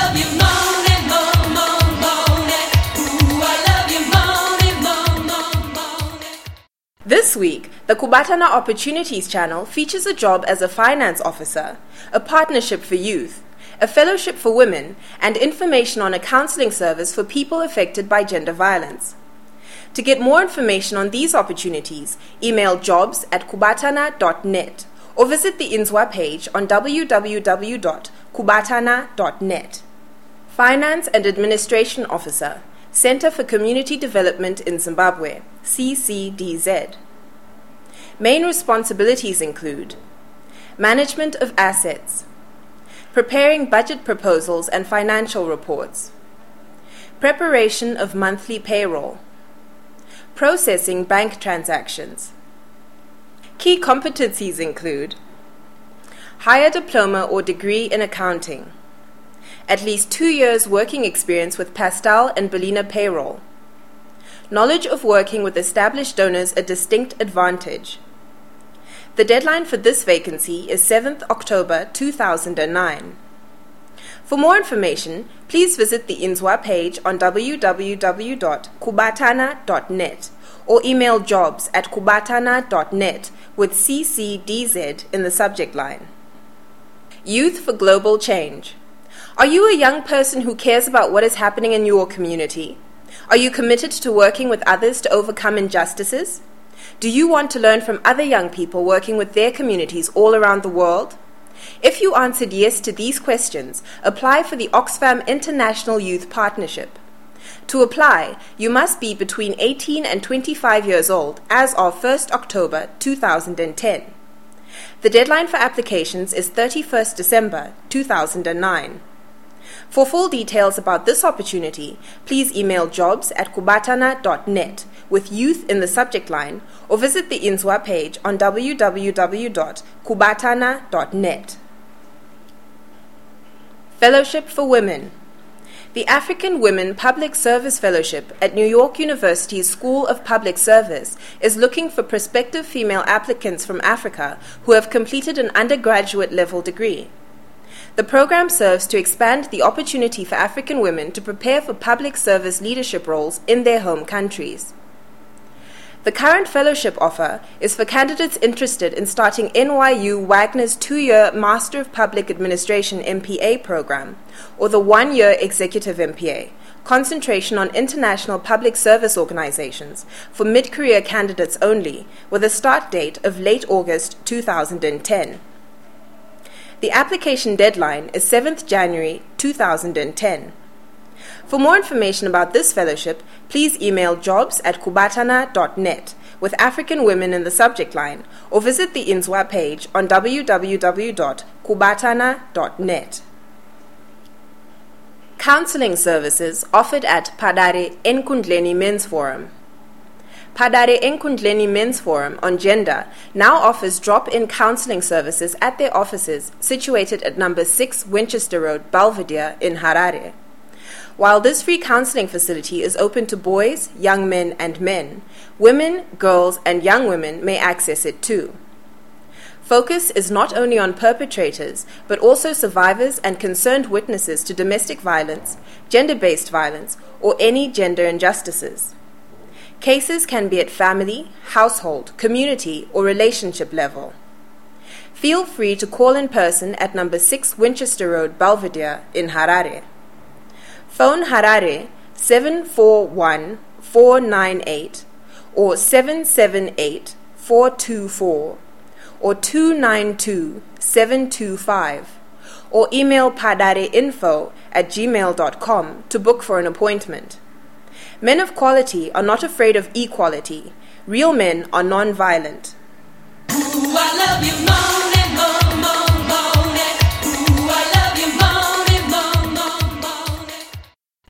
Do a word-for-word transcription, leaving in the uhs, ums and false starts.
love you, moan and moan, moan, moan it. Ooh, I love you, moan and moan, moan, moan it. This week, the Kubatana Opportunities channel features a job as a finance officer, a partnership for youth, a fellowship for women, and information on a counseling service for people affected by gender violence. To get more information on these opportunities, email jobs at kubatana dot net or visit the INZWA page on w w w dot kubatana dot net. Finance and Administration Officer, Center for Community Development in Zimbabwe, C C D Z. Main responsibilities include management of assets, preparing budget proposals and financial reports, preparation of monthly payroll, processing bank transactions. Key competencies include higher diploma or degree in accounting, at least two years working experience with Pastel and Belina payroll, knowledge of working with established donors a distinct advantage. The deadline for this vacancy is seventh October two thousand nine. For more information, please visit the INZWA page on w w w dot kubatana dot net or email jobs at kubatana dot net with C C D Z in the subject line. Youth for Global Change. Are you a young person who cares about what is happening in your community? Are you committed to working with others to overcome injustices? Do you want to learn from other young people working with their communities all around the world? If you answered yes to these questions, apply for the Oxfam International Youth Partnership. To apply, you must be between eighteen and twenty-five years old as of first October two thousand ten. The deadline for applications is thirty-first December two thousand nine. For full details about this opportunity, please email jobs at kubatana dot net with youth in the subject line or visit the INZWA page on w w w dot kubatana dot net. Fellowship for Women. The African Women Public Service Fellowship at New York University's School of Public Service is looking for prospective female applicants from Africa who have completed an undergraduate level degree. The program serves to expand the opportunity for African women to prepare for public service leadership roles in their home countries. The current fellowship offer is for candidates interested in starting N Y U Wagner's two-year Master of Public Administration M P A program or the one-year Executive M P A, concentration on international public service organizations for mid-career candidates only, with a start date of late August two thousand ten. The application deadline is seventh January two thousand ten. For more information about this fellowship, please email jobs at kubatana dot net with African women in the subject line or visit the INZWA page on w w w dot kubatana dot net. Counseling services offered at Padare Enkundleni Men's Forum. Padare Enkundleni Men's Forum on Gender now offers drop-in counseling services at their offices situated at number six Winchester Road, Belvedere in Harare. While this free counseling facility is open to boys, young men, and men, women, girls, and young women may access it too. Focus is not only on perpetrators, but also survivors and concerned witnesses to domestic violence, gender-based violence, or any gender injustices. Cases can be at family, household, community, or relationship level. Feel free to call in person at number six Winchester Road, Belvedere in Harare. Phone Harare seven four one, four nine eight or seven seven eight, four two four or two nine two, seven two five or email padareinfo at gmail dot com to book for an appointment. Men of quality are not afraid of equality. Real men are non-violent. Ooh, I love you, Mom.